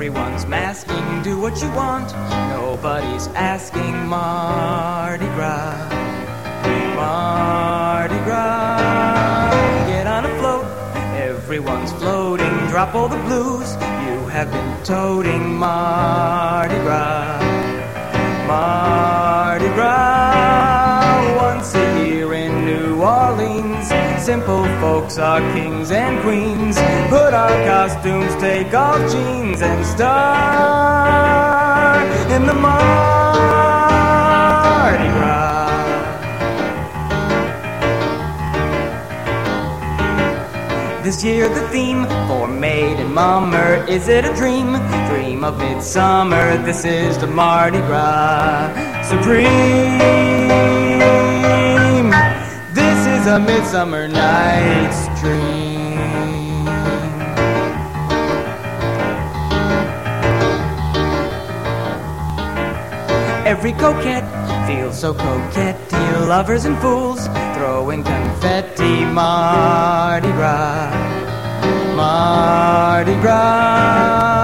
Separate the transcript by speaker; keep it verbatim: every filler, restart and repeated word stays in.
Speaker 1: Everyone's masking, do what you want. Nobody's asking. Mardi Gras, Mardi Gras. Get on a float, everyone's floating. Drop all the blues, you have been toting. Mardi Gras, Mardi Gras. Once a year in New Orleans, simple folks are kings and queens. Put on costumes, take off jeans, and start in the Mardi Gras. This year the theme for Maid and Mummer, is it a dream? Dream of midsummer, this is the Mardi Gras Supreme. This is a Midsummer Night's Dream. Every coquette feels so coquette, you lovers and fools throwing confetti. Mardi Gras, Mardi Gras.